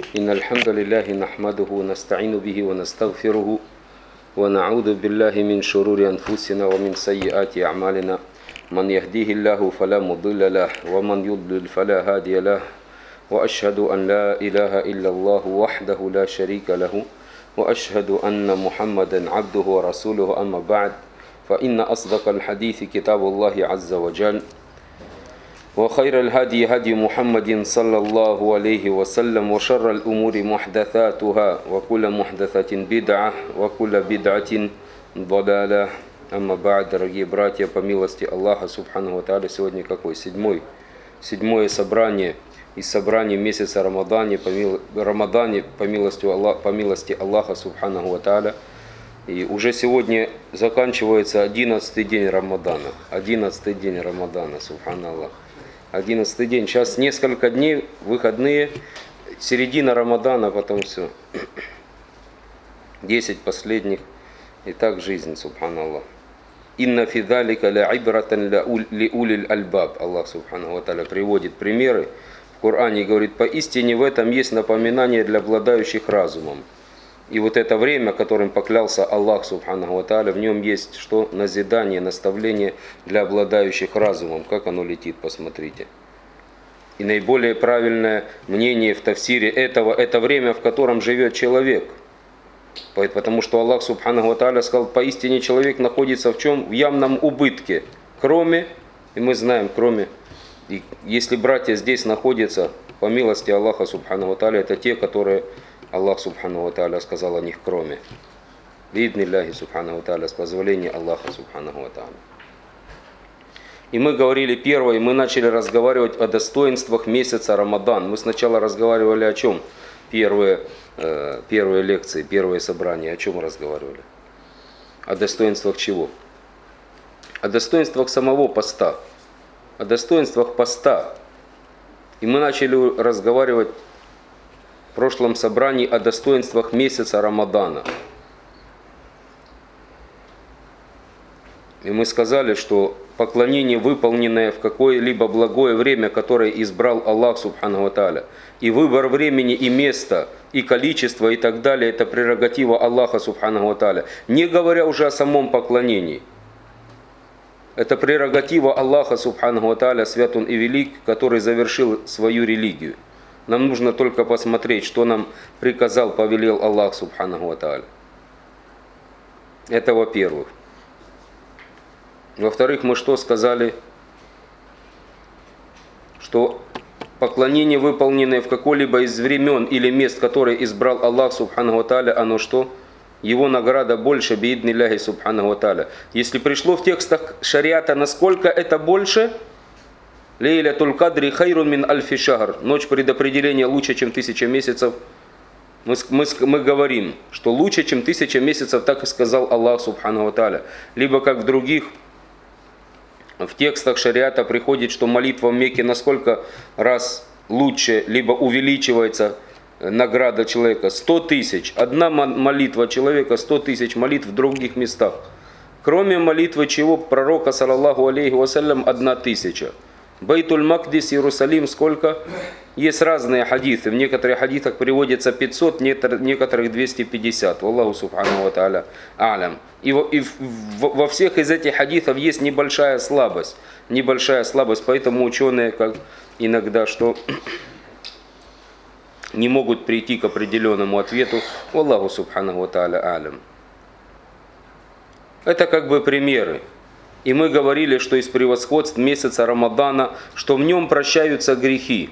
إن الحمد لله نحمده ونستعين به ونستغفره ونعوذ بالله من شرور أنفسنا ومن سيئات أعمالنا من يهديه الله فلا مضل له ومن يضلل فلا هادي له وأشهد أن لا إله إلا الله وحده لا شريك له وأشهد أن محمدا عبده ورسوله أما بعد فإن أصدق الحديث كتاب الله عز وجل وخير الهدي هدي محمد صلى الله عليه وسلم وشر الأمور محدثاتها وكل محدثة بدعة وكل بدعة ضلالة. Амма ба'д, дорогие братья, по милости Аллаха Субханаху ва Тааля, сегодня какой? Седьмое собрание из собраний месяца Рамадане, по милости Аллаха Субханаху ва Тааля. И уже сегодня заканчивается 11-й день Рамадана. 11-й день Рамадана, Субханаллах. 11-й день. Сейчас несколько дней, выходные, середина Рамадана, потом все. 10 последних. И так жизнь, Субханаллах. Инна фи залика ля ибратан ли улил альбаб. Аллах Субханаху ва Тааля приводит примеры в Коране и говорит: поистине в этом есть напоминание для обладающих разумом. И вот это время, которым поклялся Аллах Субханаху ва Тааля, в нем есть что? Назидание, наставление для обладающих разумом. Как оно летит, посмотрите. И наиболее правильное мнение в тафсире этого — это время, в котором живет человек. Потому что Аллах Субханаху ва Тааля сказал: поистине человек находится в чем? В явном убытке. Кроме, и мы знаем, кроме, и если братья здесь находятся, по милости Аллаха Субханаху ва Тааля, это те, которые Аллах Субханаху ва Тааля сказал о них кроме. Биднилляхи Субханаху ва Тааля, с позволения Аллаха Субханаху ва Тааля. И мы говорили первое, мы начали разговаривать о достоинствах месяца Рамадан. Мы сначала разговаривали о чем? Первые лекции, первые собрания, о чем разговаривали? О достоинствах чего? О достоинствах самого поста. О достоинствах поста. И мы начали разговаривать в прошлом собрании о достоинствах месяца Рамадана. И мы сказали, что поклонение, выполненное в какое-либо благое время, которое избрал Аллах Субханаху ва Тааля, и выбор времени и места, и количество, и так далее, это прерогатива Аллаха Субханаху ва Тааля. Не говоря уже о самом поклонении. Это прерогатива Аллаха Субханаху ва Тааля, свят Он и велик, который завершил свою религию. Нам нужно только посмотреть, что нам приказал, повелел Аллах Субханаху ва Тааля. Это во-первых. Во-вторых, мы что сказали? Что поклонение, выполненное в какое-либо из времен или мест, которые избрал Аллах Субханаху ва Тааля, оно что? Его награда больше, бииднилляхи Субханаху ва Тааля. Если пришло в текстах шариата, насколько это больше? Лейлятуль кадри хайрун мин альфи шахр. Ночь предопределения лучше, чем 1000 месяцев. Мы говорим, что лучше, чем 1000 месяцев, так и сказал Аллах Субханаху ва Тааля. Либо как в других, в текстах шариата приходит, что молитва в Мекке насколько раз лучше, либо увеличивается награда человека. 100 000. Одна молитва человека, 100 000 молитв в других местах. Кроме молитвы чего? Пророка, саллаллаху алейхи вассалям, 1000. Бейтуль Макдис, Иерусалим, сколько? Есть разные хадисы. В некоторых хадисах приводится 500, в некоторых 250. Аллаху Субханаху ва Тааля алям. И во всех из этих хадисов есть небольшая слабость. Поэтому ученые как иногда что не могут прийти к определенному ответу. Аллаху Субханаху ва Тааля алям. Это как бы примеры. И мы говорили, что из превосходств месяца Рамадана, что в нем прощаются грехи.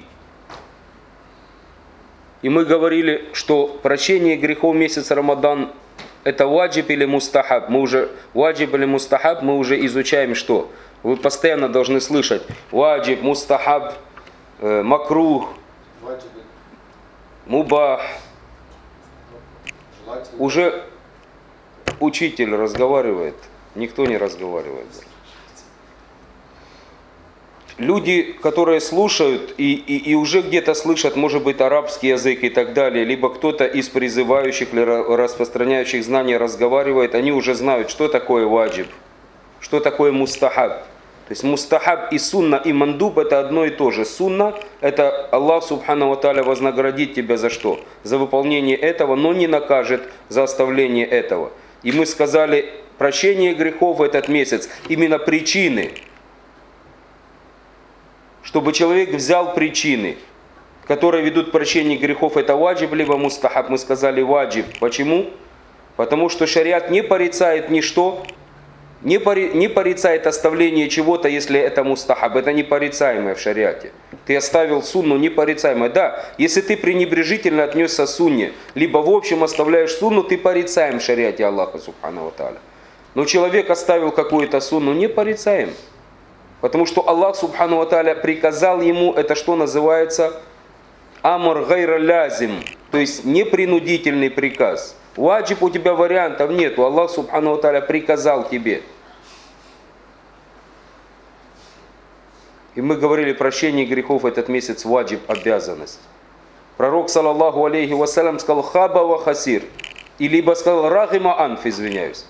И мы говорили, что прощение грехов месяца Рамадан — это ваджиб или мустахаб. Ваджиб или мустахаб мы уже изучаем что? Вы постоянно должны слышать ваджиб, мустахаб, макрух, мубах. Уже учитель разговаривает. Никто не разговаривает. Люди, которые слушают и уже где-то слышат, может быть, арабский язык и так далее, либо кто-то из призывающих или распространяющих знания разговаривает, они уже знают, что такое ваджиб, что такое мустахаб. То есть мустахаб и сунна и мандуб это одно и то же. Сунна это Аллах субхану ва тааля вознаградит тебя за что? За выполнение этого, но не накажет за оставление этого. И мы сказали, прощение грехов в этот месяц, именно причины. Чтобы человек взял причины, которые ведут к прощению грехов, это ваджиб либо мустахаб. Мы сказали ваджиб. Почему? Потому что шариат не порицает ничто, не порицает оставление чего-то, если это мустахаб. Это непорицаемое в шариате. Ты оставил сунну, непорицаемое. Да, если ты пренебрежительно отнесся к сунне, либо в общем оставляешь сунну, ты порицаем в шариате Аллаха субхану ва тааля. Но человек оставил какую-то сунну, не порицаем. Потому что Аллах субхану ва тааля приказал ему, это что называется амр гайра лязим, то есть непринудительный приказ. Ваджиб у тебя вариантов нету, Аллах субхану ва тааля приказал тебе. И мы говорили, прощение грехов этот месяц ваджиб, обязанность. Пророк саллаллаху алейхи вассалям сказал хаба ва хасир, и либо сказал рагима анф, извиняюсь.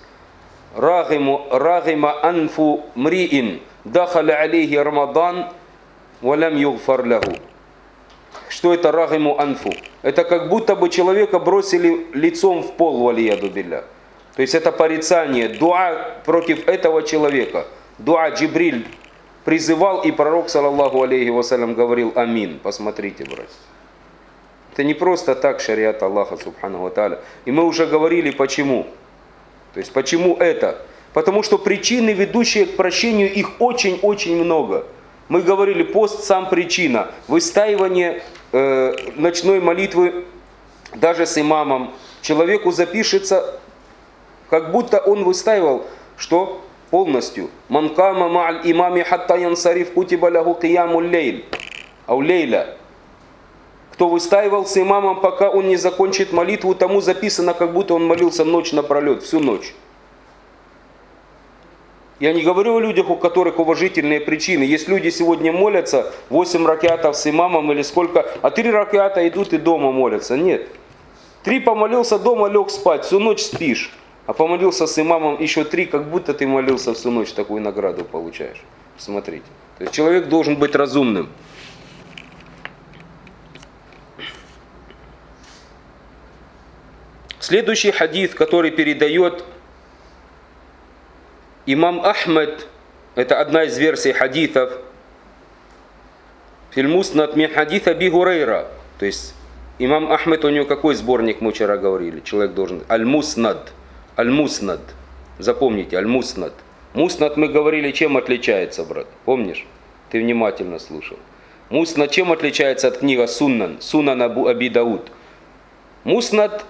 Рагима анфу мриин дахаля алейхи рамадан валям югфар лаху. Что это рагиму анфу? Это как будто бы человека бросили лицом в пол, валияду билля. То есть это порицание, дуа против этого человека. Дуа Джибриль призывал, и пророк, саллаллаху алейхи вассалям, говорил амин. Посмотрите, братья. Это не просто так шариат Аллаха субхану ва тааля. И мы уже говорили почему. То есть почему это? Потому что причины, ведущие к прощению, их очень-очень много. Мы говорили, пост сам причина. Выстаивание ночной молитвы даже с имамом. Человеку запишется, как будто он выстаивал, что полностью. Ман кама ма'аль имами хатта янсариф кутиба лаху киямуль лейль. Ау лейля. Кто выстаивал с имамом, пока он не закончит молитву, тому записано, как будто он молился ночь напролет, всю ночь. Я не говорю о людях, у которых уважительные причины. Есть люди сегодня молятся 8 ракатов с имамом или сколько, а 3 раката идут и дома молятся. Нет. 3 помолился дома, лег спать, всю ночь спишь. А помолился с имамом еще 3, как будто ты молился всю ночь, такую награду получаешь. Смотрите. То есть человек должен быть разумным. Следующий хадис, который передает имам Ахмад, это одна из версий хадисов, фильмуснат мин хадис Аби Гурейра. То есть имам Ахмад, у него какой сборник, мы вчера говорили, человек должен, аль-муснад, аль-муснад, запомните, аль-муснад. Муснад мы говорили, чем отличается, брат, помнишь? Ты внимательно слушал. Муснад чем отличается от книги Суннан, Сунан Аби Дауд? Муснад...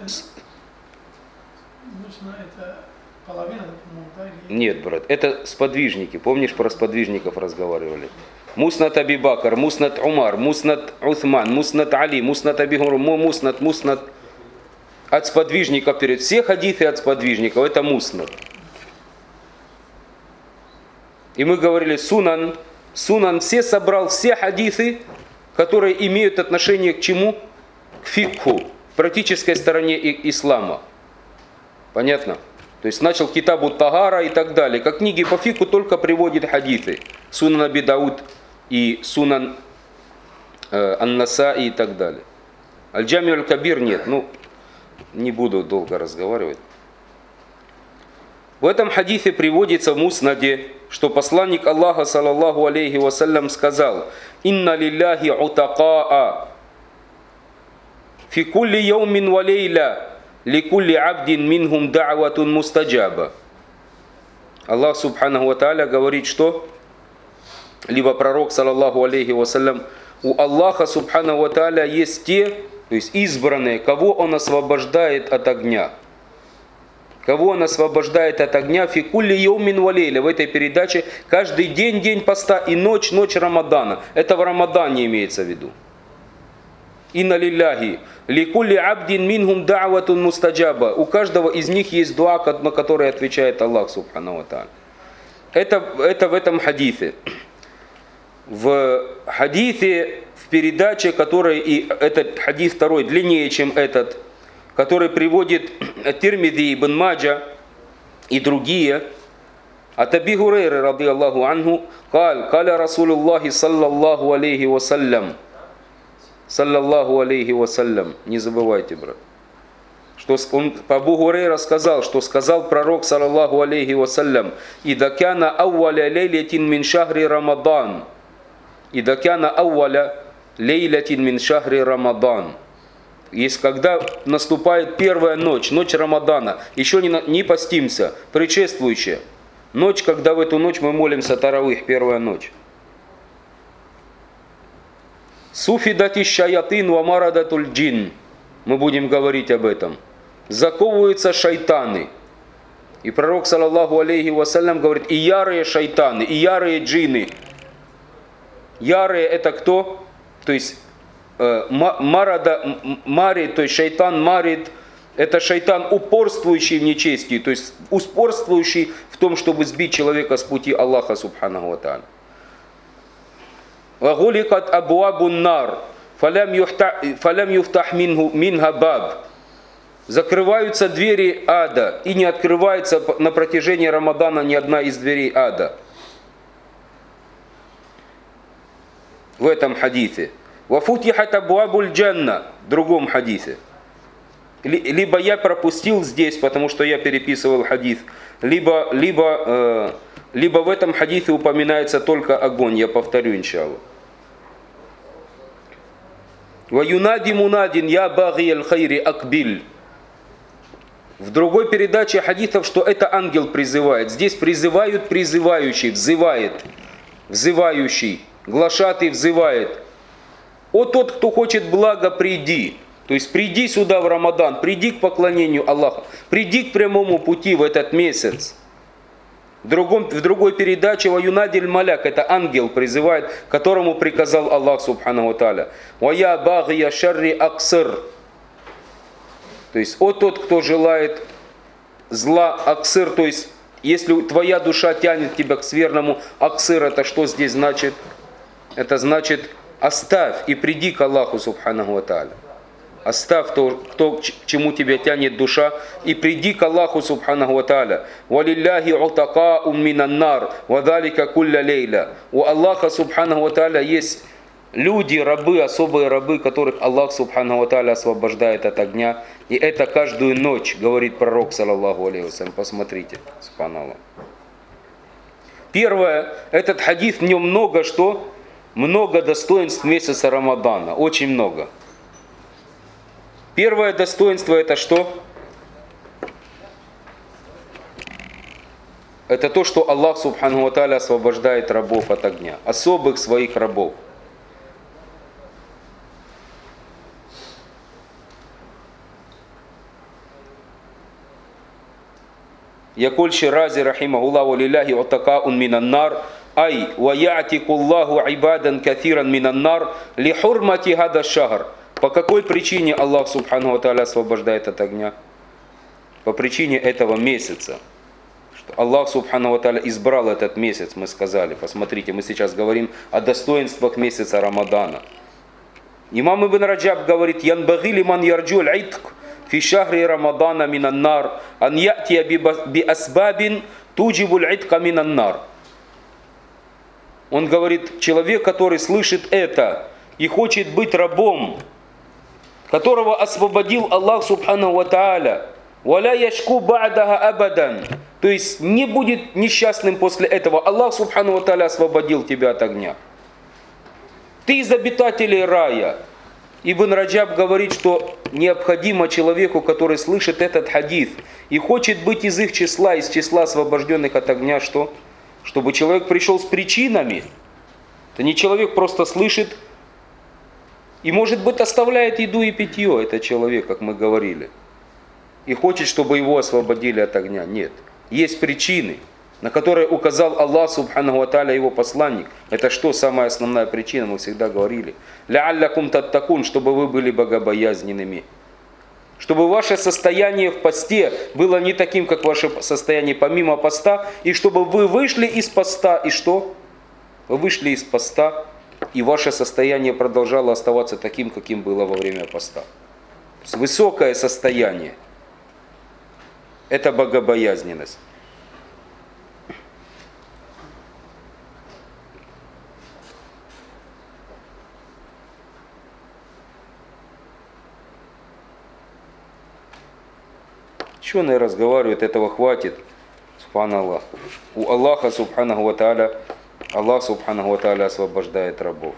Это половина, да, или... Нет, брат, это сподвижники. Помнишь, про сподвижников разговаривали? Муснат Аби Бакр, Муснат Умар, Муснат Усман, Муснат Али, Муснат Аби Гур, Муснат. От сподвижников перед. Все хадисы от сподвижников, это Муснат. И мы говорили, Сунан все собрал все хадисы, которые имеют отношение к чему? К фикху, к практической стороне ислама. Понятно? То есть начал китабу Тагара и так далее. Как книги по фику только приводит хадисы. Сунан Аби Дауд и Сунан Ан-Насаи и так далее. Аль-Джами аль-Кабир нет. Ну, не буду долго разговаривать. В этом хадисе приводится в Муснаде, что посланник Аллаха, саллаллаху алейхи вассалям, сказал: «Инна лилляхи утакаа фи кулли яумин ва лейля». Ликулли абдин минхум да'ватун мустаджаба. Аллах субханаху ва тааля говорит, что либо пророк саллаллаху алейхи вассалям, у Аллаха субханаху ва тааля есть те, то есть избранные, кого он освобождает от огня. Кого он освобождает от огня фи кулли яумин ва лейля. В этой передаче каждый день, день поста и ночь, ночь Рамадана. Это в Рамадане имеется в виду. Инна лилляхи ликулли абдин минхум да'ватун мустаджаба. У каждого из них есть дуа, на который отвечает Аллах субхану ва тааля. Это в этом хадисе. В хадисе, в передаче, который, и этот хадис второй длиннее, чем этот, который приводит Тирмизи, Ибн Маджа и другие, От Аби Гурейры, ради Аллаху анху, каля Расулуллахи саллаллаху алейхи вассалям. Саллаллаху алейхи вассалям. Не забывайте, брат. Что он, Абу Гурейра сказал, что сказал пророк, саллаллаху алейхи вассалям, «Ида кяна ауаля лейлятин мин шахри Рамадан». «Ида кяна ауаля лейлятин мин шахри Рамадан». Есть, когда наступает первая ночь, ночь Рамадана, еще не постимся, предшествующая. Ночь, когда в эту ночь мы молимся таравих, первая ночь. «Суфидати шаятин ва марадатуль джин». Мы будем говорить об этом. Заковываются шайтаны. И пророк, саллаллаху алейхи вассалям, говорит, и ярые шайтаны, и ярые джинны. Ярые это кто? То есть марид, то есть шайтан марид, это шайтан упорствующий в нечестии, то есть упорствующий в том, чтобы сбить человека с пути Аллаха субханаху ва тааля. «Вагуликат абуабун нар, фалям юфтах минха баб». Закрываются двери ада, и не открывается на протяжении Рамадана ни одна из дверей ада. В этом хадисе. «Вафутихат абуабуль джанна», в другом хадисе. Либо я пропустил здесь, потому что я переписывал хадис, либо в этом хадисе упоминается только огонь, я повторю, иншаллах. «Ваюнади мунадин я баги аль-хайри акбиль». В другой передаче хадисов, что это ангел призывает. Здесь призывают призывающий, взывающий, глашатый взывает. «О тот, кто хочет блага, приди». То есть приди сюда в Рамадан, приди к поклонению Аллаха, приди к прямому пути в этот месяц. В другой передаче «Ваюнадиль маляк» это ангел призывает, которому приказал Аллах субханаху ва тааля. «Вая багия шарри аксир». То есть «О тот, кто желает зла, аксир», то есть если твоя душа тянет тебя к скверному, аксир это что здесь значит? Это значит оставь и приди к Аллаху субханаху ва тааля. Оставь то, к чему тебя тянет душа, и приди к Аллаху субханаху ва тааля. «Валилляхи утакаун минан нар, вадалика кулля лейля». У Аллаха субханаху ва тааля есть люди, рабы, особые рабы, которых Аллах субханаху ва тааля освобождает от огня. И это каждую ночь, говорит пророк, саллаллаху алейхи вассалям. Посмотрите, субханаллах. Первое, этот хадис, в нем много что? Много достоинств месяца Рамадана, очень много. Первое достоинство это что? Это то, что Аллах субханаху ва тааля освобождает рабов от огня, особых своих рабов. Якуль Ширази рахимахуллаху лилляхи утакаун минан нар, ай ва я'тикуллаху ибадан катиран минан нар ли хурмати хада шахр. По какой причине Аллах субханаху ва тааля освобождает от огня? По причине этого месяца. Что Аллах субханаху ва тааля избрал этот месяц, мы сказали. Посмотрите, мы сейчас говорим о достоинствах месяца Рамадана. Имам Ибн Раджаб говорит: «Янбаги лиман ярджуль итк фи шахри Рамадана минан нар, ан ятия би асбабин туджибуль итка минан нар». Он говорит, человек, который слышит это и хочет быть рабом, которого освободил Аллах субханаху ва тааля, «Валя яшку ба'даха абадан», то есть не будет несчастным после этого. Аллах субханаху ва тааля освободил тебя от огня. Ты из обитателей рая. Ибн Раджаб говорит, что необходимо человеку, который слышит этот хадис и хочет быть из их числа, из числа освобожденных от огня, что? Чтобы человек пришел с причинами. Это не человек просто слышит и, может быть, оставляет еду и питье, это человек, как мы говорили, и хочет, чтобы его освободили от огня. Нет. Есть причины, на которые указал Аллах субханаху ва тааля, его посланник. Это что? Самая основная причина, мы всегда говорили. «Ля'аллякум таттакун», чтобы вы были богобоязненными. Чтобы ваше состояние в посте было не таким, как ваше состояние помимо поста, и чтобы вы вышли из поста, и что? Вы вышли из поста, и ваше состояние продолжало оставаться таким, каким было во время поста. То есть высокое состояние – это богобоязненность. Ученые разговаривают, этого хватит. Субханаллах. У Аллаха, субханаху ва тааля, Аллах, субханаху ва тааля, освобождает рабов.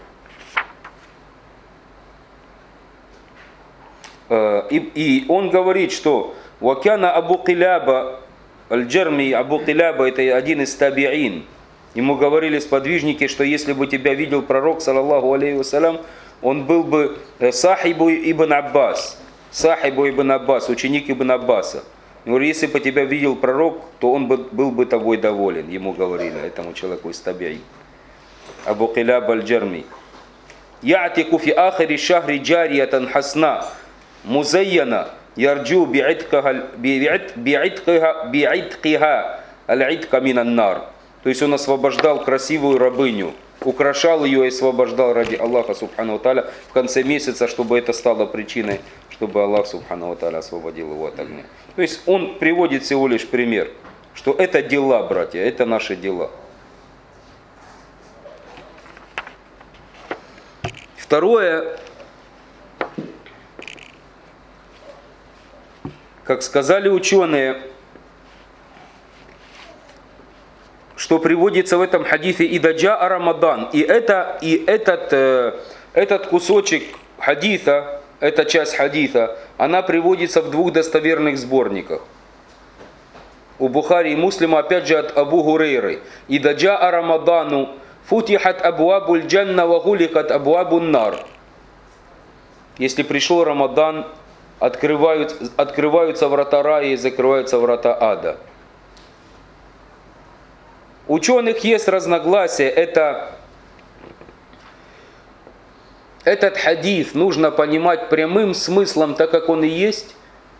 И он говорит, что «Вакяна Абу Киляба, Аль-Джарми, Абу Киляба, это один из табиин». Ему говорили сподвижники, что если бы тебя видел пророк, саллаллаху алейхи вассалям, он был бы сахибу ибн Аббас, ученик ибн Аббаса. Говорит, если бы тебя видел пророк, то он был бы тобой доволен. Ему говорили, этому человеку из табиин. Абу Киляб аль-Джарми. Я'тику фи ахири шахри джариятан хасна, музайяна, ярджу би'иткиха аль-идка минан нар. То есть он освобождал красивую рабыню, украшал ее и освобождал ради Аллаха, субхану тааля, в конце месяца, чтобы это стало причиной, чтобы Аллах, субхану тааля, освободил его от огня. То есть он приводит всего лишь пример, что это дела, братья, это наши дела. Второе, как сказали ученые, что приводится в этом хадисе «Идаджа Рамадан». И этот кусочек хадиса, эта часть хадиса, она приводится в двух достоверных сборниках. У Бухари и Муслима, опять же, от Абу Гурейры. «Идаджа Рамадану футихат абуабуль джанна ва гуликат абуабун нар». Если пришел Рамадан, открываются врата рая и закрываются врата ада. У ученых есть разногласия. Этот хадис нужно понимать прямым смыслом, так как он и есть.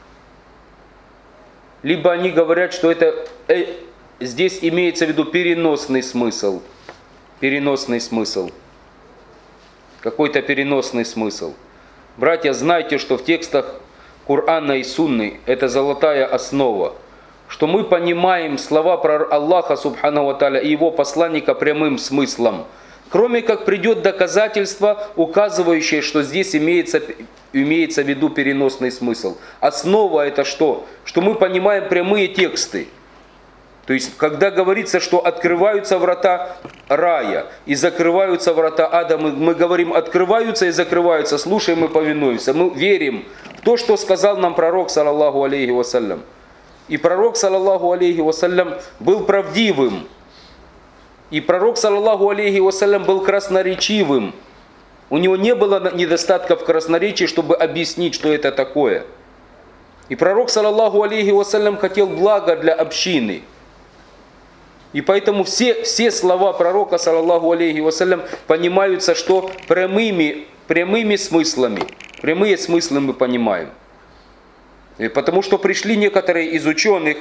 Либо они говорят, что здесь имеется в виду переносный смысл. Переносный смысл. Какой-то переносный смысл. Братья, знайте, что в текстах Корана и Сунны это золотая основа. Что мы понимаем слова про Аллаха, субхану ва тааля, и его посланника прямым смыслом. Кроме как придет доказательство, указывающее, что здесь имеется в виду переносный смысл. Основа это что? Что мы понимаем прямые тексты. То есть, когда говорится, что открываются врата рая и закрываются врата ада, мы говорим, открываются и закрываются, слушаем и повинуемся. Мы верим в то, что сказал нам пророк, саллаллаху алейхи вассалям. И пророк, саллаллаху алейхи вассалям, был правдивым. И пророк, саллаллаху алейхи вассалям, был красноречивым. У него не было недостатков в красноречии, чтобы объяснить, что это такое. И пророк, саллаллаху алейхи вассалям, хотел блага для общины. И поэтому все слова пророка, саллаллаху алейхи вассалям, понимаются, что прямыми смыслами. Прямые смыслы мы понимаем. И потому что пришли некоторые из ученых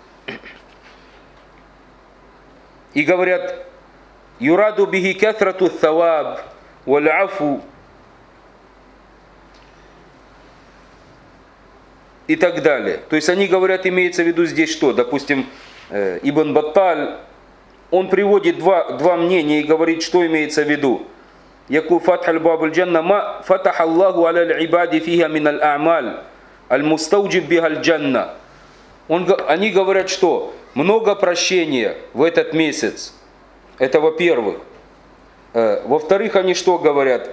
и говорят, «Юраду бихи каthрату thawab валь афу» и так далее. То есть они говорят, имеется в виду здесь что? Допустим, Ибн Батталь, он приводит два мнения и говорит, что имеется в виду. Яку фатх аль-баб аль-джанна ма фатах Аллаху аля аль-ибади фиха мин аль-а'маль аль-мустауджиб биха аль-джанна. Они говорят, что много прощения в этот месяц. Это во-первых. Во-вторых, они что говорят?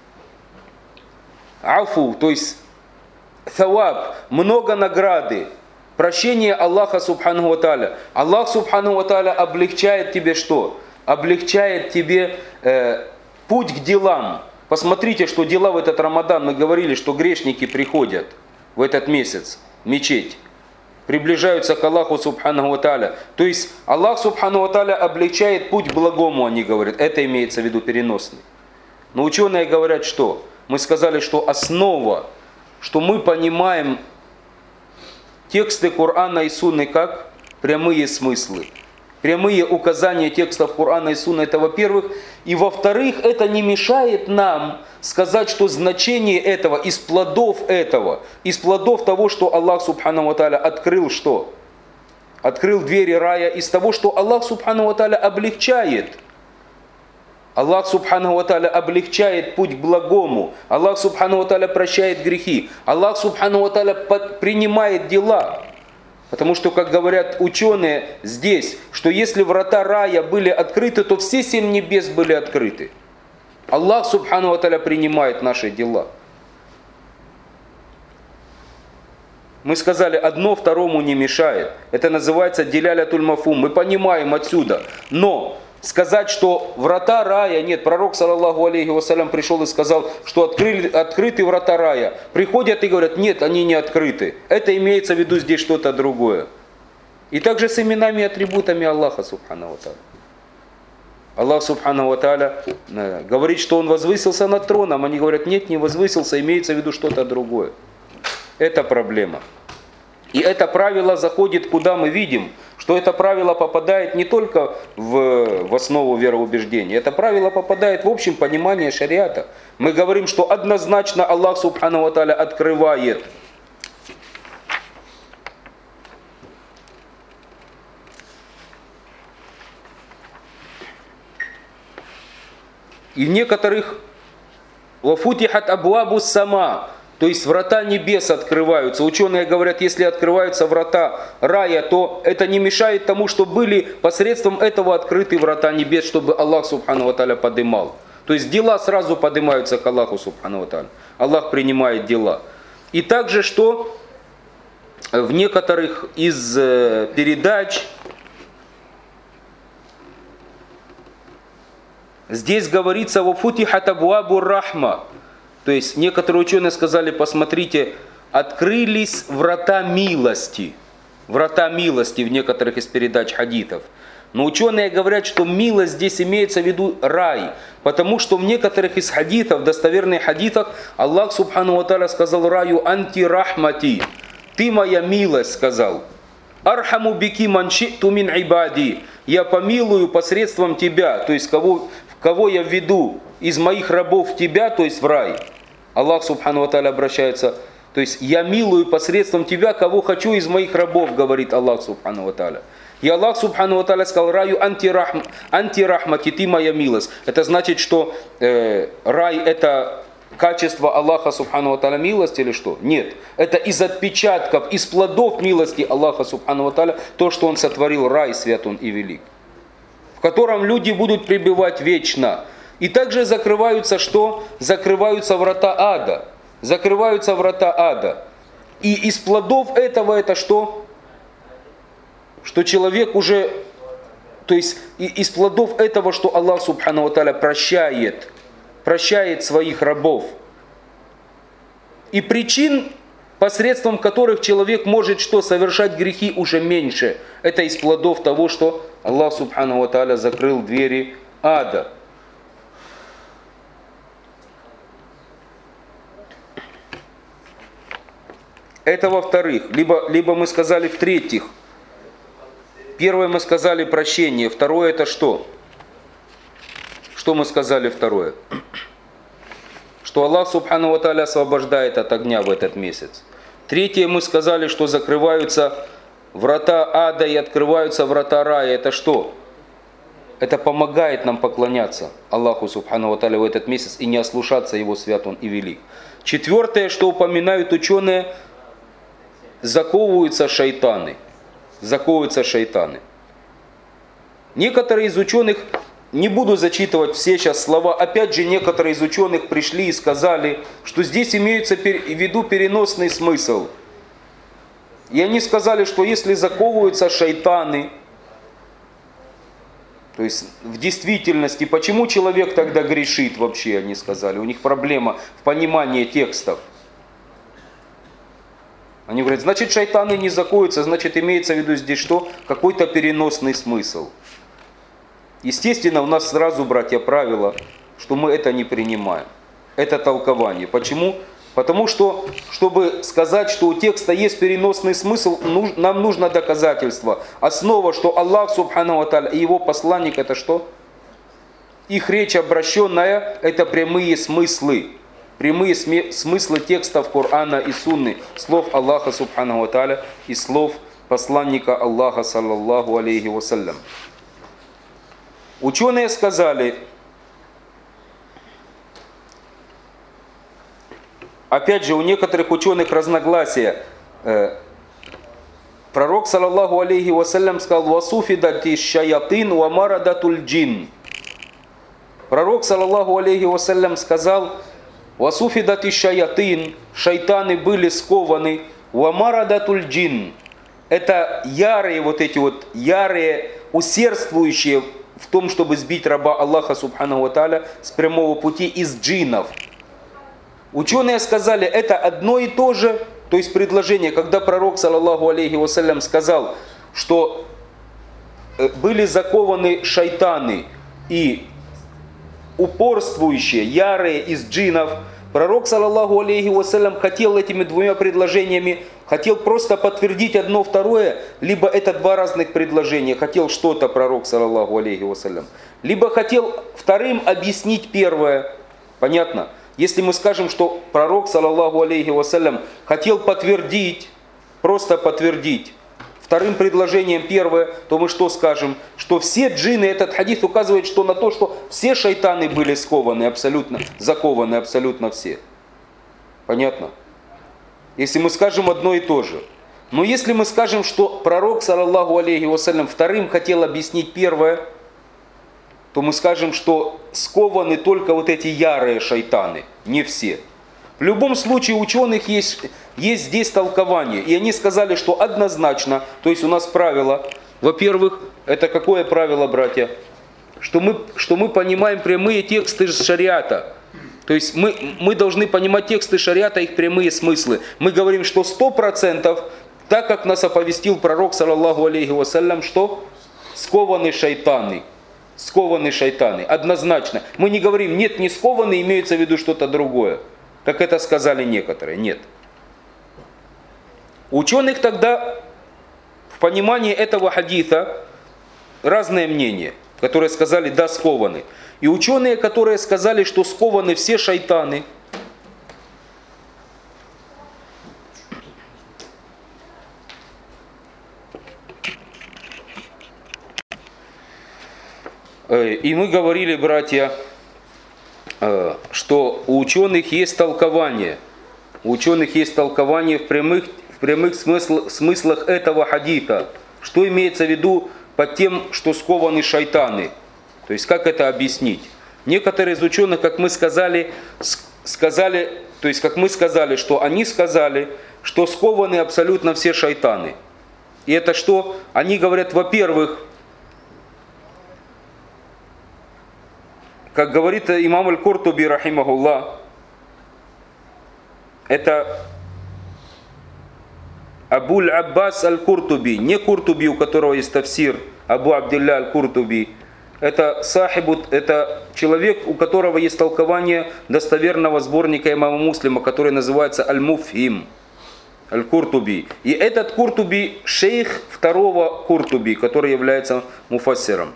Афу, то есть thawab, много награды. Прощение Аллаха субхану ва тааля. Аллах субхану ва тааля облегчает тебе что? Облегчает тебе путь к делам. Посмотрите, что дела в этот Рамадан, мы говорили, что грешники приходят в этот месяц в мечеть. Приближаются к Аллаху субхану ва тааля. То есть Аллах субхану ва тааля облегчает путь к благому, они говорят. Это имеется в виду переносный. Но ученые говорят, что? Мы сказали, что основа, что мы понимаем тексты Корана и Сунны как прямые смыслы. Прямые указания текстов Корана и Сунны, это во-первых. И во-вторых, это не мешает нам сказать, что значение этого, из плодов того, что Аллах субхану ва тааля открыл что? Открыл двери рая, из того, что Аллах субхану ва тааля облегчает. Аллах субхану ва тааля облегчает путь к благому. Аллах субхану ва тааля прощает грехи. Аллах субхану ва тааля принимает дела. Потому что, как говорят ученые здесь, что если врата рая были открыты, то все 7 небес были открыты. Аллах Субхану ва Тааля принимает наши дела. Мы сказали, одно второму не мешает. Это называется дилялятуль мафум. Мы понимаем отсюда. Но сказать, что врата рая нет. Пророк, саллаллаху алейхи вассалям, пришел и сказал, что открыты врата рая. Приходят и говорят, нет, они не открыты. Это имеется в виду здесь что-то другое. И также с именами и атрибутами Аллаха, субхану ва тааля. Аллах, субхану ва тааля, говорит, что Он возвысился над троном. Они говорят, нет, не возвысился, имеется в виду что-то другое. Это проблема. И это правило заходит, куда мы видим, что это правило попадает не только в основу вероубеждения, это правило попадает в общем понимание шариата. Мы говорим, что однозначно Аллах Субхану ва Тааля открывает. И в некоторых «Вафутихат абуабу сама», то есть врата небес открываются. Ученые говорят, если открываются врата рая, то это не мешает тому, что были посредством этого открыты врата небес, чтобы Аллах Субхану ва Тааля подымал. То есть дела сразу поднимаются к Аллаху Субхану ва Тааля. Аллах принимает дела. И также, что в некоторых из передач здесь говорится «Вафутихат абуабу рахма». То есть некоторые ученые сказали, посмотрите, открылись врата милости. Врата милости в некоторых из передач хадитов. Но ученые говорят, что милость здесь имеется в виду рай. Потому что в некоторых из хадитов, достоверных хадитах, Аллах Субхану ва Тааля сказал раю «Анти рахмати». Ты моя милость, сказал. «Архаму бики маншиту мин ибади». Я помилую посредством тебя, то есть кого я введу из моих рабов в тебя, то есть в рай. Аллах Субхану ва Тааля обращается, то есть я милую посредством тебя, кого хочу из моих рабов, говорит Аллах Субхану ва Тааля. И Аллах Субхану ва Тааля сказал, раю анти рахмати, ты моя милость. Это значит, что рай это качество Аллаха Субхану ва Тааля милость или что? Нет. Это из отпечатков, из плодов милости Аллаха Субхану ва Тааля, то, что Он сотворил рай, свят Он и велик, в котором люди будут пребывать вечно. И также закрываются что? Закрываются врата ада. Закрываются врата ада. И из плодов этого это что? Что человек уже, то есть из плодов этого, что Аллах Субхану ва Тааля прощает своих рабов. И причин, посредством которых человек может что? Совершать грехи уже меньше. Это из плодов того, что Аллах Субхану ва Тааля закрыл двери ада. Это во-вторых. Либо мы сказали в-третьих. Первое мы сказали прощение. Второе это что? Что мы сказали второе? Что Аллах Субхану ва Тааля освобождает от огня в этот месяц. Третье мы сказали, что закрываются врата ада и открываются врата рая. Это что? Это помогает нам поклоняться Аллаху Субхану ва Тааля в этот месяц и не ослушаться Его, свят Он и велик. Четвертое, что упоминают ученые, заковываются шайтаны. Заковываются шайтаны. Некоторые из ученых, не буду зачитывать все сейчас слова, опять же некоторые из ученых пришли и сказали, что здесь имеется в виду переносный смысл. И они сказали, что если заковываются шайтаны, то есть в действительности, почему человек тогда грешит вообще, они сказали, у них проблема в понимании текстов. Они говорят, значит шайтаны не заковываются, значит имеется в виду здесь что? Какой-то переносный смысл. Естественно, у нас сразу, братья, правило, что мы это не принимаем. Это толкование. Почему? Потому что, чтобы сказать, что у текста есть переносный смысл, нам нужно доказательство. Основа, что Аллах Субхану ва Тааля и Его посланник, это что? Их речь обращенная, это прямые смыслы. Прямые смыслы текстов Корана и Сунны, слов Аллаха Субхану ва Тааля и слов посланника Аллаха, саллаллаху алейхи вассалям. Ученые сказали, опять же, у некоторых ученых разногласия, Пророк, саллаллаху алейхи вассалям, сказал: «Васуфидати шаятин ва марадатуль джин». Пророк, саллаллаху алейхи вассалям, сказал: «Васуфидати шаятин», шайтаны были скованы, ва марадатуль джин. Это ярые, вот эти вот ярые, усердствующие в том, чтобы сбить раба Аллаха субханаху ва тааля с прямого пути из джиннов. Ученые сказали, это одно и то же, то есть предложение, когда пророк, саллаллаху алейхи вассалям, сказал, что были закованы шайтаны и упорствующие, ярые из джиннов, пророк, саллаллаху алейхи вассалям, хотел этими двумя предложениями, хотел просто подтвердить одно второе, либо это два разных предложения, хотел что-то пророк, саллаллаху алейхи вассалям, либо хотел вторым объяснить первое, понятно? Если мы скажем, что пророк, саллаллаху алейхи вассалям, хотел подтвердить, просто подтвердить вторым предложением первое, то мы что скажем? Что все джинны, этот хадис указывает что на то, что все шайтаны были скованы абсолютно, закованы абсолютно все. Понятно? Если мы скажем одно и то же. Но если мы скажем, что пророк, саллаллаху алейхи вассалям, вторым хотел объяснить первое, то мы скажем, что скованы только вот эти ярые шайтаны, не все. В любом случае у ученых есть здесь толкование. И они сказали, что однозначно, то есть у нас правило, во-первых, это какое правило, братья? Что мы понимаем прямые тексты шариата. То есть мы должны понимать тексты шариата, их прямые смыслы. Мы говорим, что 100%, так как нас оповестил пророк, саллаллаху алейхи вассалям, что скованы шайтаны. Скованы шайтаны, однозначно. Мы не говорим, нет, не скованы, имеется в виду что-то другое. Как это сказали некоторые, нет. У ученых тогда в понимании этого хадиса разные мнения, которые сказали, да, скованы. И ученые, которые сказали, что скованы все шайтаны, и мы говорили, братья, что у ученых есть толкование. У ученых есть толкование в прямых смыслах этого хадиса. Что имеется в виду под тем, что скованы шайтаны? То есть как это объяснить? Некоторые из ученых, как мы сказали, что они сказали, что скованы абсолютно все шайтаны. И это что? Они говорят, во-первых, как говорит имам Аль-Куртуби, рахимахуллах, это Абуль Аббас Аль-Куртуби, не Куртуби, у которого есть тафсир, Абу Абдилля Аль-Куртуби. Это человек, у которого есть толкование достоверного сборника имама Муслима, который называется Аль-Муфхим, Аль-Куртуби. И этот Куртуби шейх второго Куртуби, который является муфассиром.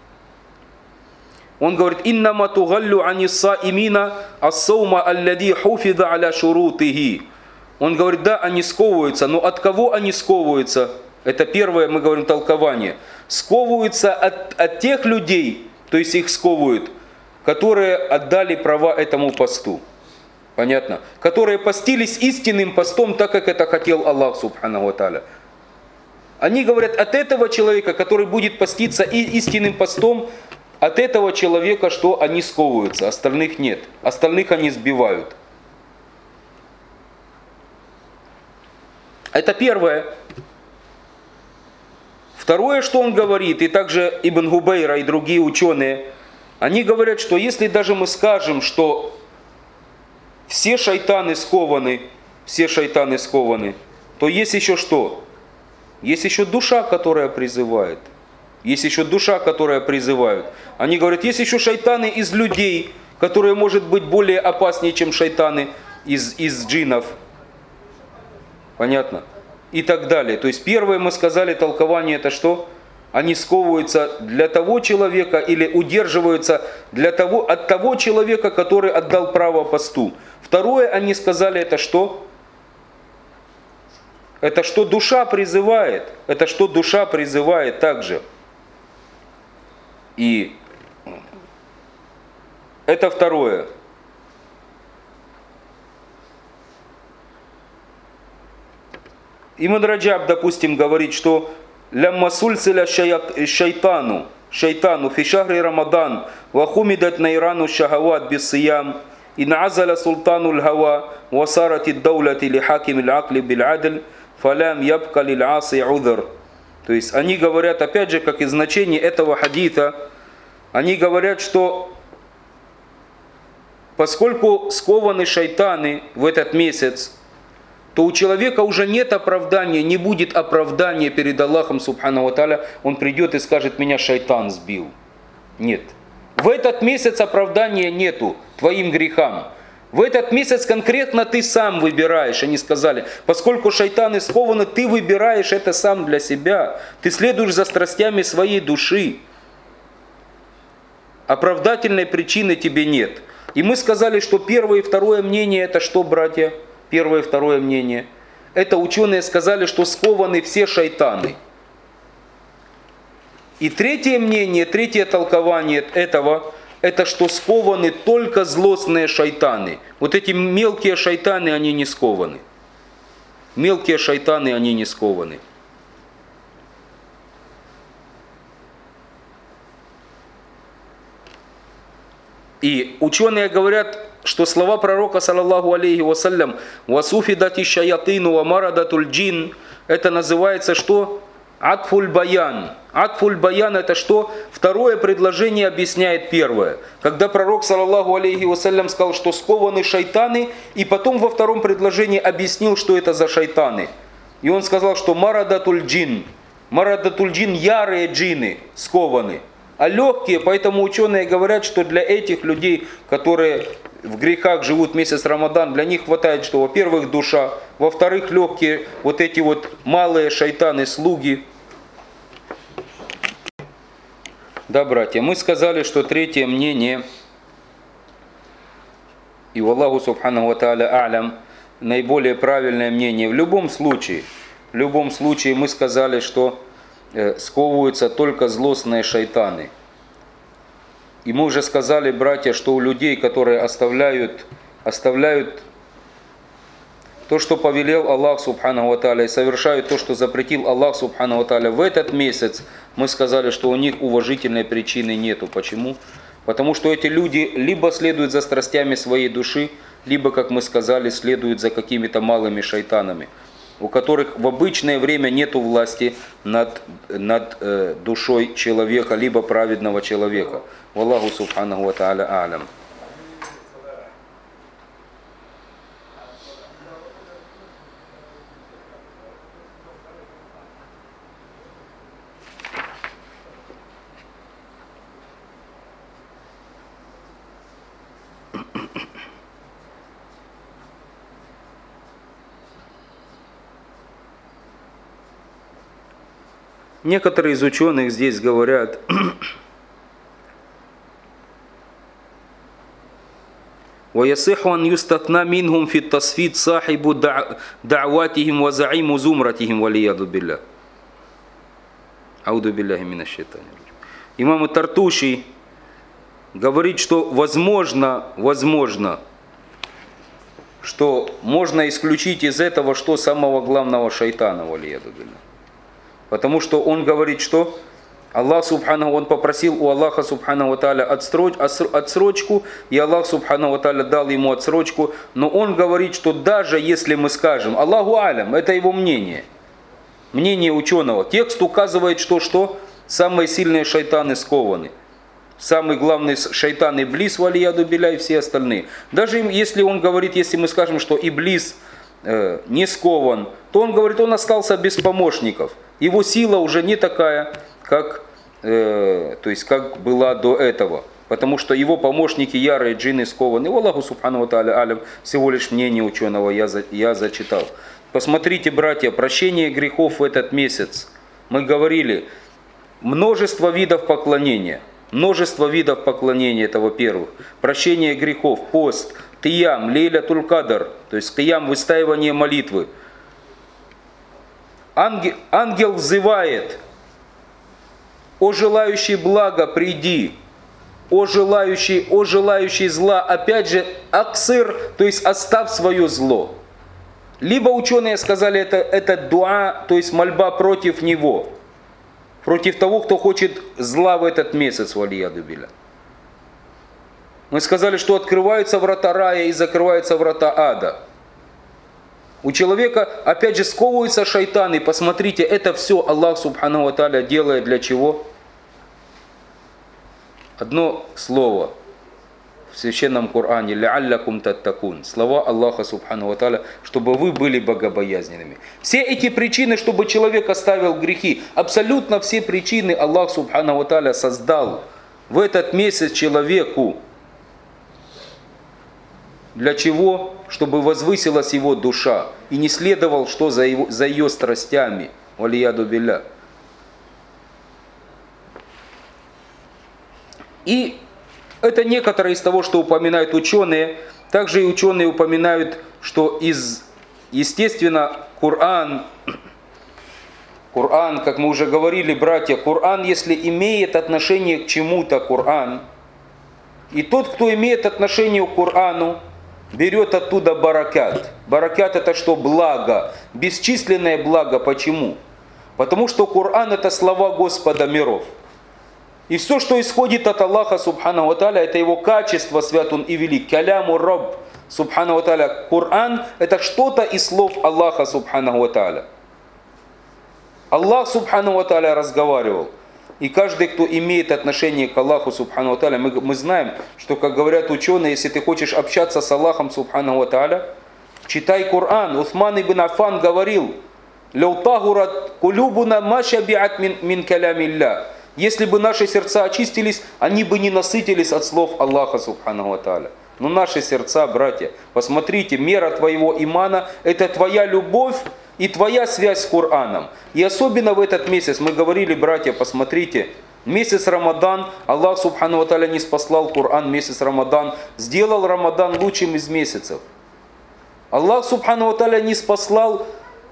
Он говорит, «Иннама тугаллю анисса имина ас-саума аллади хуфида аля шурутихи». Он говорит, да, они сковываются, но от кого они сковываются? Это первое, мы говорим, толкование. Сковываются от тех людей, то есть их сковывают, которые отдали права этому посту. Понятно? Которые постились истинным постом, так как это хотел Аллах, субханаху ва тааля. Они говорят, от этого человека, который будет поститься истинным постом, от этого человека, что они сковываются, остальных нет. Остальных они сбивают. Это первое. Второе, что он говорит, и также Ибн Губейра и другие ученые, они говорят, что если даже мы скажем, что все шайтаны скованы, то есть еще что? Есть еще душа, которая призывает. Есть еще душа, которая призывает. Они говорят, есть еще шайтаны из людей, которые, может быть, более опаснее, чем шайтаны из джиннов. Понятно? И так далее. То есть первое мы сказали, толкование это что? Они сковываются для того человека или удерживаются от того человека, который отдал право посту. Второе они сказали, это что? Это что душа призывает. Это что душа призывает также. И это второе. Ибн Раджаб, допустим, говорит, что «Лямма сульсиля шайтану фи шахри Рамадан ва хумидат найрану шахават биссиям ин'азаля султану л-хава ва сарати д-даулати ли хаким л-акли биль-адль фалям ябка лиль-аси удр». То есть они говорят, опять же, как и значение этого хадита, они говорят, что поскольку скованы шайтаны в этот месяц, то у человека уже нет оправдания, не будет оправдания перед Аллахом Субхану ва Тааля. Он придет и скажет: меня шайтан сбил. Нет. В этот месяц оправдания нету твоим грехам. В этот месяц конкретно ты сам выбираешь. Они сказали, поскольку шайтаны скованы, ты выбираешь это сам для себя. Ты следуешь за страстями своей души. Оправдательной причины тебе нет. И мы сказали, что первое и второе мнение это что, братья? Первое и второе мнение. Это ученые сказали, что скованы все шайтаны. И третье мнение, третье толкование этого, это что скованы только злостные шайтаны. Вот эти мелкие шайтаны, они не скованы. Мелкие шайтаны, они не скованы. И ученые говорят, что слова пророка, саллаллаху алейхи вассалям, «Васуфидати шаятину ва марадатуль джин», это называется что? Атфуль баян. Атфуль баян это что? Второе предложение объясняет первое. Когда пророк, саллаллаху алейхи вассалям, сказал, что скованы шайтаны, и потом во втором предложении объяснил, что это за шайтаны. И он сказал, что марадатуль джин. Марадатуль джин, ярые джинны, скованы. А легкие, поэтому ученые говорят, что для этих людей, которые в грехах живут месяц Рамадан, для них хватает, что, во-первых, душа, во-вторых, легкие, вот эти вот малые шайтаны, слуги. Да, братья, мы сказали, что третье мнение, и Аллаху Субхану ва Тааля А'лям, наиболее правильное мнение. В любом случае мы сказали, что сковываются только злостные шайтаны. И мы уже сказали, братья, что у людей, которые оставляют то, что повелел Аллах Субхану ва Тааля, и совершают то, что запретил Аллах Субхану ва Тааля в этот месяц, мы сказали, что у них уважительной причины нету. Почему? Потому что эти люди либо следуют за страстями своей души, либо, как мы сказали, следуют за какими-то малыми шайтанами, у которых в обычное время нету власти над душой человека, либо праведного человека. Валлаху Субханаху ва Тааля А'лям. Некоторые из ученых здесь говорят, وَيَصِحُ أَنْ يُسْتَثْنَى مِنْهُمْ فِي التَّصْفِيدِ صَاحِبُ دَعْوَاتِهِمْ وَزَعِيمُ زُمْرَتِهِمْ وَلِيَّذُ بِاللَّهِ. Ауду билляхи минаш шайтани раджим. Имам Тартуши говорит, что возможно, что можно исключить из этого, что самого главного шайтана, валияду билля. Потому что он говорит, что Аллах Субхану, он попросил у Аллаха Субхану ва Тааля отсрочку, и Аллах Субхану ва Тааля дал ему отсрочку, но он говорит, что даже если мы скажем, Аллаху алям, это его мнение ученого, текст указывает, что самые сильные шайтаны скованы. Самый главный шайтан Иблис, валияду билля, и все остальные. Даже если он говорит, если мы скажем, что Иблис не скован, то он говорит, он остался без помощников. Его сила уже не такая, как была до этого. Потому что его помощники, ярые джинны, скованы. Аллаху Субхану ва Тааля Алям, всего лишь мнение ученого я зачитал. Посмотрите, братья, прощение грехов в этот месяц. Мы говорили, множество видов поклонения. Это, во-первых. Прощение грехов, пост, киям, лейлятуль кадр, то есть киям, выстаивание молитвы. Ангел взывает: «О желающий блага, приди! О желающий зла, опять же, аксир, то есть оставь свое зло. Либо ученые сказали, это дуа, то есть мольба против него, против того, кто хочет зла в этот месяц, валияду билля. Мы сказали, что открываются врата рая и закрываются врата ада. У человека, опять же, сковываются шайтаны. Посмотрите, это все Аллах Субхану ва Тааля делает для чего? Одно слово в священном Коране. «Ля'аллякум таттакун». Слова Аллаха Субхану ва Тааля, чтобы вы были богобоязненными. Все эти причины, чтобы человек оставил грехи, абсолютно все причины Аллах Субхану ва Тааля создал в этот месяц человеку. Для чего? Чтобы возвысилась его душа и не следовал что за ее страстями. Валияду билля. И это некоторые из того, что упоминают ученые. Также и ученые упоминают, что естественно, Коран, как мы уже говорили, братья, Коран, если имеет отношение к чему-то, Коран, и тот, кто имеет отношение к Корану, берет оттуда баракат. Баракат это что? Благо. Бесчисленное благо. Почему? Потому что Коран это слова Господа миров. И все, что исходит от Аллаха Субхану ва Тааля, это его качество, свят он и велик. Каляму Рабб Субхану ва Тааля. Коран это что-то из слов Аллаха Субхану ва Тааля. Аллах Субхану ва Тааля разговаривал. И каждый, кто имеет отношение к Аллаху Субхану ва Тааля, мы знаем, что, как говорят ученые, если ты хочешь общаться с Аллахом Субхану ва Тааля, читай Коран. Усман ибн Аффан говорил: «Ляу тагурат кулюбуна ма шабиат мин калямилля». Если бы наши сердца очистились, они бы не насытились от слов Аллаха Субхану ва Тааля. Но наши сердца, братья, посмотрите, мера твоего имана – это твоя любовь и твоя связь с Кораном. И особенно в этот месяц, мы говорили, братья, посмотрите, месяц Рамадан, Аллах Субхану ва Тааля не спаслал Коран, месяц Рамадан, сделал Рамадан лучшим из месяцев. Аллах Субхану ва Тааля не спаслал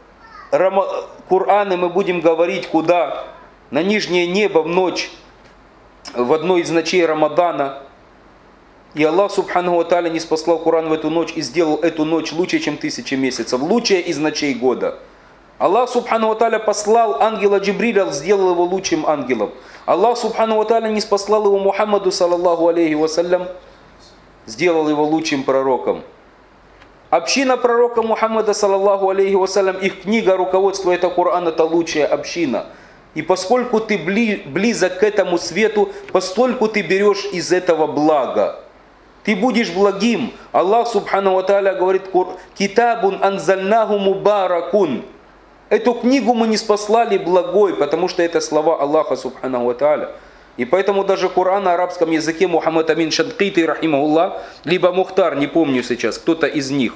Коран, и мы будем говорить, куда? На нижнее небо в ночь, в одной из ночей Рамадана. И Аллах Субхану ва Тааля не спаслал Коран в эту ночь и сделал эту ночь лучше, чем 1000 месяцев, лучшая из ночей года. Аллах Субхану ва Тааля послал ангела Джибриля, сделал его лучшим ангелом. Аллах Субхану ва Тааля не спаслал его Мухаммаду, саллаллаху алейхи вассалям, сделал его лучшим пророком. Община пророка Мухаммада, саллаллаху алейхи вассалям, их книга, руководство, это Коран, это лучшая община. И поскольку ты близок к этому свету, постольку ты берешь из этого блага. Ты будешь благим. Аллах Субхану ва Тааля говорит: «Китабун анзальнаху мубаракун». Эту книгу мы не спаслали благой, потому что это слова Аллаха Субхану ва Тааля. И поэтому даже Коран на арабском языке Мухаммад Амин Шанкити, рахимахуллах, либо Мухтар, не помню сейчас, кто-то из них,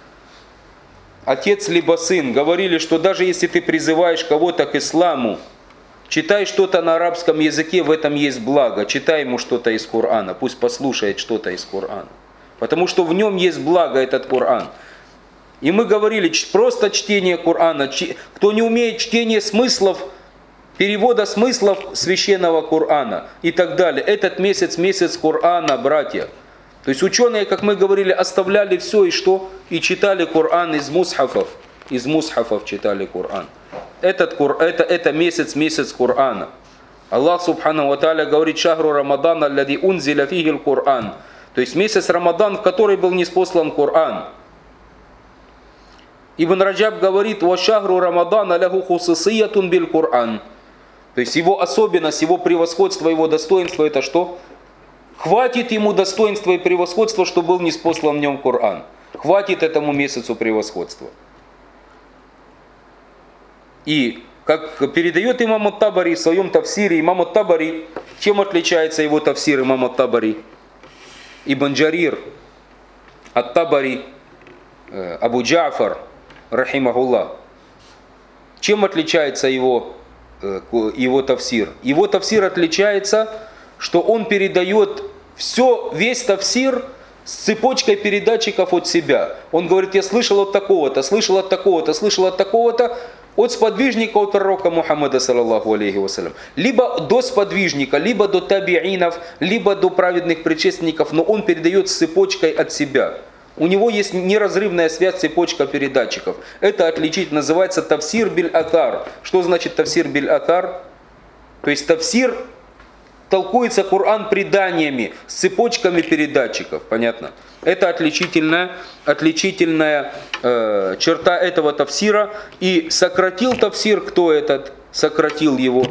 отец либо сын, говорили, что даже если ты призываешь кого-то к исламу, читай что-то на арабском языке, в этом есть благо. Читай ему что-то из Корана, пусть послушает что-то из Корана. Потому что в нем есть благо, этот Коран. И мы говорили, просто чтение Корана. Кто не умеет чтение смыслов, перевода смыслов священного Корана и так далее. Этот месяц, месяц Корана, братья. То есть ученые, как мы говорили, оставляли все и что? И читали Коран из мусхафов. Из мусхафов читали Коран. Это месяц Корана. Аллах Субхану ва Тааля говорит: «Шахру Рамадан, аллади унзиля фихил Коран». То есть месяц Рамадан, в который был ниспослан Коран. Ибн Раджаб говорит: «Ва шахру Рамадан аляху хусусиятун бил Коран». То есть его особенность, его превосходство, его достоинство — это что? Хватит ему достоинства и превосходства, что был ниспослан в нем Коран. Хватит этому месяцу превосходства. И как передает имам ат-Табари в своем тафсире, имам ат-Табари, чем отличается его тафсир имам ат-Табари? Ибн Джарир ат-Табари, Абу Джафар, рахимахуллах. Чем отличается его тафсир? Его тафсир отличается, что он передает весь тафсир с цепочкой передатчиков от себя. Он говорит: я слышал от такого-то, слышал от такого-то, слышал от такого-то, от сподвижника, от пророка Мухаммада, саллаллаху алейхи вассалям. Либо до сподвижника, либо до табиинов, либо до праведных предшественников, но он передает с цепочкой от себя. У него есть неразрывная связь, цепочка передатчиков. Это отличить называется тавсир биль-атар. Что значит тавсир биль-атар? То есть тавсир, толкуется Коран преданиями с цепочками передатчиков. Понятно? Это отличительная черта этого тавсира. И сократил тавсир, кто этот? Сократил его?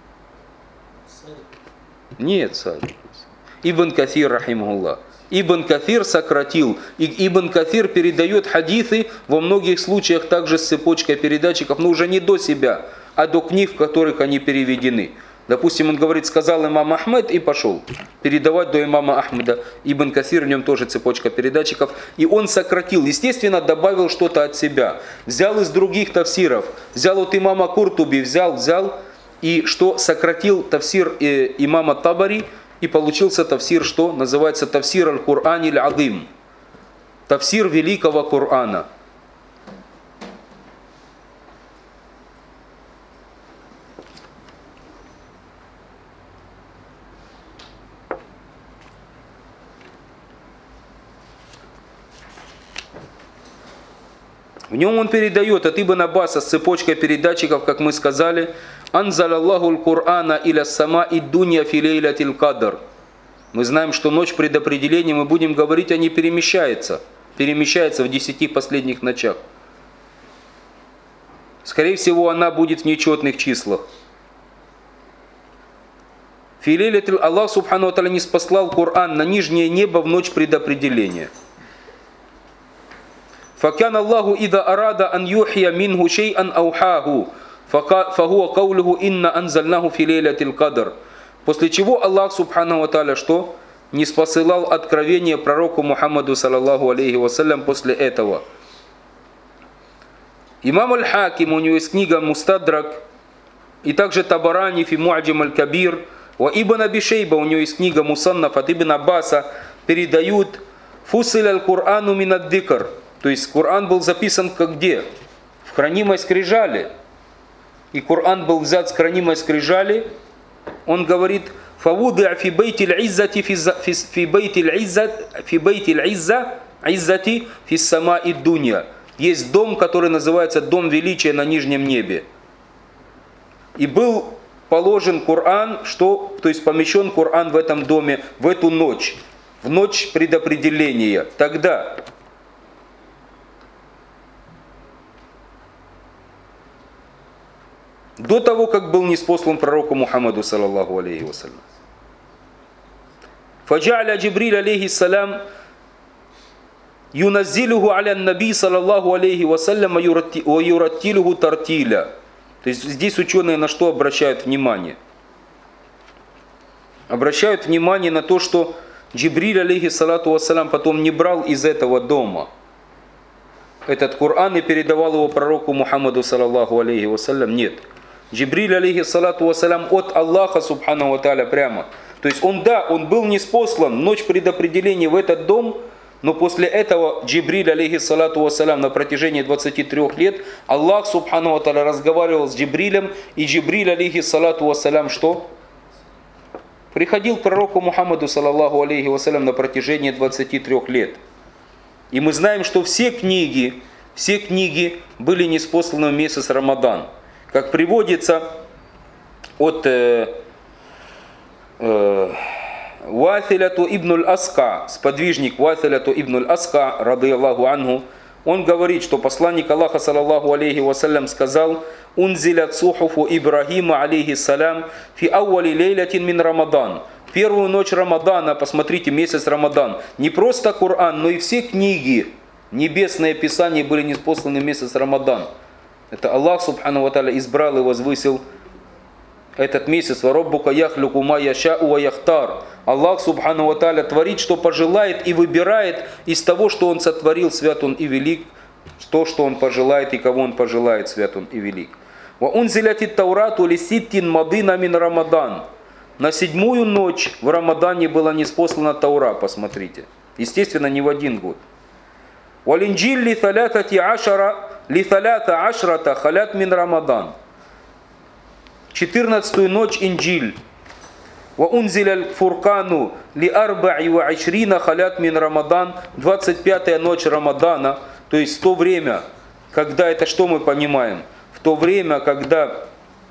Нет, Садик. Ибн Кафир, рахимахуллах. Ибн Кафир сократил. И Ибн Кафир передает хадисы во многих случаях также с цепочкой передатчиков, но уже не до себя, а до книг, в которых они переведены. Допустим, он говорит, сказал имам Ахмед и пошел передавать до имама Ахмеда. Ибн Кафир, в нем тоже цепочка передатчиков. И он сократил, естественно, добавил что-то от себя. Взял из других тавсиров, взял от имама Куртуби, взял. И что сократил тавсир имама Табари, и получился тавсир, что называется тавсир аль-Кур'ан аль-Адим. Тавсир великого Корана. В нем он передает от Ибн Аббаса с цепочкой передатчиков, как мы сказали, «Анзал Аллаху аль-Кур'ана иля самаи дунья фи лейлятил кадр». Мы знаем, что ночь предопределения, мы будем говорить, они перемещаются в 10 последних ночах. Скорее всего, она будет в нечетных числах. Фи лейлятил Аллах субхану ва тааля не спаслал Коран на нижнее небо в ночь предопределения. فكان الله إذا أراد أن يحيي منه شيئا أوحاه فهو قوله إن أنزلناه في ليلة القدر. После чего Аллах субхану ва тааля что? Не спосылал откровение пророку Мухаммаду саллаллаху алейхи вассалям после этого. Имам аль-Хаким, у него есть книга Мустадрак, и также Табарани фи Му'джам аль-Кабир, у Ибн Аби Шейба, у него есть книга Мусаннаф от Ибн Аббаса, передают фусиль аль-Кур'ану мин ад-дикр. То есть Коран был записан как где? В хранимой скрижали. И Коран был взят с хранимой скрижали. Он говорит, «Фавуди'а фи бейтил иззати фи бейтил иззати фи самаи дунья». Есть дом, который называется Дом Величия на нижнем небе. И был положен Коран, то есть помещен Коран в этом доме в эту ночь. В ночь предопределения. Тогда... До того, как был ниспослан пророку Мухаммаду саллаллаху алейхи вассалям. Фаджа'ля Джибриль алейхи салям юназзилуху аля наби саллаллаху алейхи вассалям ва юраттилуху тартиля. То есть здесь ученые на что обращают внимание? Обращают внимание на то, что Джибриль алейхи салату вассалям потом не брал из этого дома этот Коран и передавал его пророку Мухаммаду саллаллаху алейхи вассалям. Нет. Джибриль алейхи салату вассалям от Аллаха субхану ва тааля прямо. То есть он был ниспослан в ночь предопределения в этот дом, но после этого Джибриль алейхи салату вассалям на протяжении 23 лет Аллах субхану ва тааля разговаривал с Джибрилем, и Джибриль алейхи салату вассалям что? Приходил к пророку Мухаммаду саллаллаху алейхи вассалям на протяжении 23 лет. И мы знаем, что все книги были ниспосланы в месяц Рамадан. Как приводится от Вафиляту ибн аль-Аска, сподвижник Вафиляту ибн аль-Аска, радыяллаху анху, он говорит, что посланник Аллаха, саллаллаху алейхи вассалям, сказал: «Унзилят сухуфу Ибрахима, алейхи салям, фи ауали лейлятин мин Рамадан». Первую ночь Рамадана, посмотрите, месяц Рамадан. Не просто Коран, но и все книги, небесные писания были ниспосланы в месяц Рамадан. Это Аллах субхану ва тааля избрал и возвысил этот месяц. «Вараббука яхлюку ма яшау ва яхтар». Аллах субхану ва тааля творит, что пожелает, и выбирает из того, что Он сотворил, свят Он и велик, то, что Он пожелает и кого Он пожелает, свят Он и велик. «Ва унзилятит таурату лиситтин мадина мин Рамадан». На 7-ю ночь в Рамадане была ниспослана Таура, посмотрите. Естественно, не в один год. «Валинджил ли талята ашрата халят мин Рамадан». 14-ю ночь Инджиль. وَأُنزِلَ الْفُرْقَانُ لِأَرْبَعِ وَعِشْرِينَ خَلَاتْ мин Рамадан, 25-я ночь Рамадана, то есть в то время, когда, это что мы понимаем? В то время, когда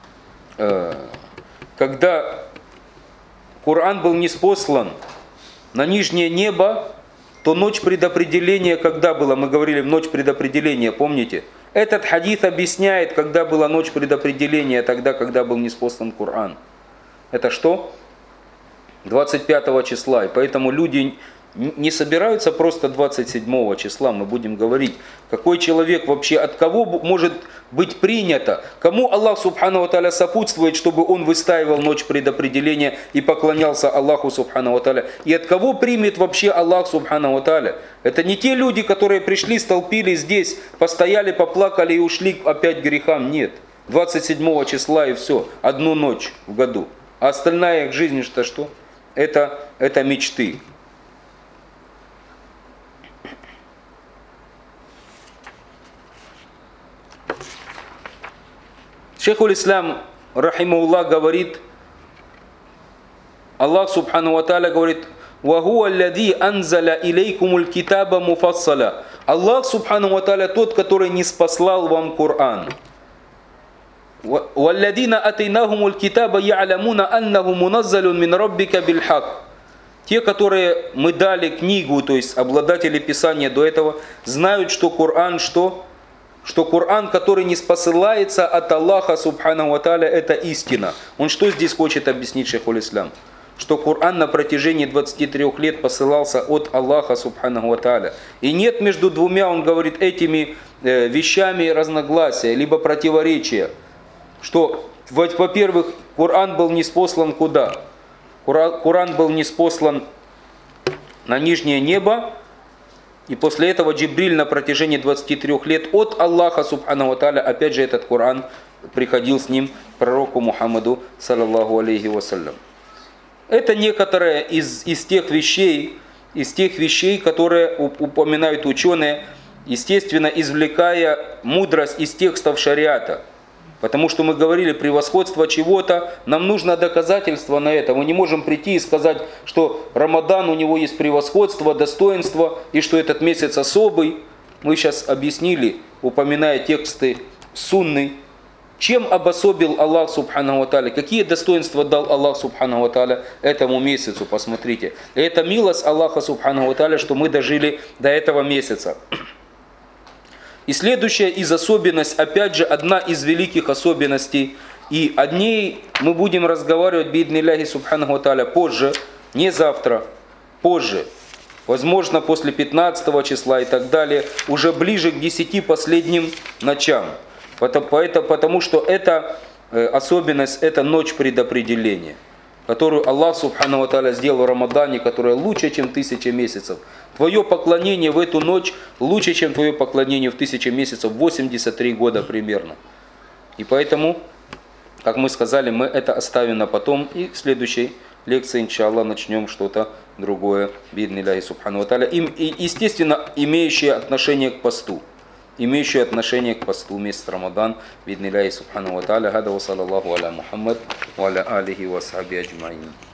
Коран был ниспослан на нижнее небо, то ночь предопределения когда была? Мы говорили в ночь предопределения, помните? Этот хадис объясняет, когда была ночь предопределения, тогда, когда был ниспослан Коран. Это что? 25 числа. И поэтому люди не собираются просто 27 числа. Мы будем говорить, какой человек вообще, от кого может быть принято, кому Аллах Субхану ва Тааля сопутствует, чтобы он выстаивал ночь предопределения и поклонялся Аллаху Субхану ва Тааля. И от кого примет вообще Аллах Субхану ва Тааля. Это не те люди, которые пришли, столпились здесь, постояли, поплакали и ушли опять к грехам. Нет. 27 числа и все. Одну ночь в году. А остальная их жизнь, это что? Это мечты. Шейхуль Ислам, рахимахуллах, говорит, Аллах Субхану ва Тааля говорит, وَهُوَ الَّذِي أَنزَلَ إِلَيْكُمُ الْكِتَابَ مُفَصَّلًا. Аллах Субхану ва Тааля тот, который ниспослал вам Коран. وَالَّذِينَ أَتَيْنَاهُمُ الْكِتَابَ يَعْلَمُونَ أَنَّهُ مُنَزَّلٌ مِّن رَبِّكَ بِالْحَقِّ. Те, которые мы дали книгу, то есть обладатели Писания до этого, знают, что Коран, что Коран, который не спосылается от Аллаха Субхану ва Тааля, это истина. Он что здесь хочет объяснить Шейхуль Ислам? Что Коран на протяжении 23 лет посылался от Аллаха Субхану ва Тааля. И нет между двумя, он говорит, этими вещами разногласия, либо противоречия. Что, во-первых, Коран был ниспослан куда? Коран был ниспослан на нижнее небо, и после этого Джибриль на протяжении 23 лет от Аллаха Субхану ва Тааля, опять же этот Коран приходил с ним пророку Мухаммаду саллаллаху алейхи вассалям. Это некоторые из тех вещей, которые упоминают ученые, естественно, извлекая мудрость из текстов шариата. Потому что мы говорили, превосходство чего-то, нам нужно доказательство на это. Мы не можем прийти и сказать, что Рамадан, у него есть превосходство, достоинство, и что этот месяц особый. Мы сейчас объяснили, упоминая тексты сунны, чем обособил Аллах Субхану ва Тааля, какие достоинства дал Аллах Субхану ва Тааля этому месяцу, посмотрите. И это милость Аллаха Субхану ва Тааля, что мы дожили до этого месяца. И следующая из особенностей, опять же, одна из великих особенностей, и о ней мы будем разговаривать, бииднилляхи Субхану ва Тааля, позже, не завтра, позже, возможно, после 15 числа и так далее, уже ближе к 10 последним ночам. Потому что эта особенность, это ночь предопределения, которую Аллах Субхану ва Тааля сделал в Рамадане, которая лучше, чем 1000 месяцев. Твое поклонение в эту ночь лучше, чем твое поклонение в 1000 месяцев, 83 года примерно. И поэтому, как мы сказали, мы это оставим на потом. И в следующей лекции, иншаллах, начнем что-то другое. Биднилляхи Субхану ва Тааля. И, естественно, имеющее отношение к посту. Имеющее отношение к посту месяц Рамадан. Биднилляхи Субхану ва Тааля. Хада ва саллаллаху аля Мухаммад ва аля алихи ва асхаби аджмаин.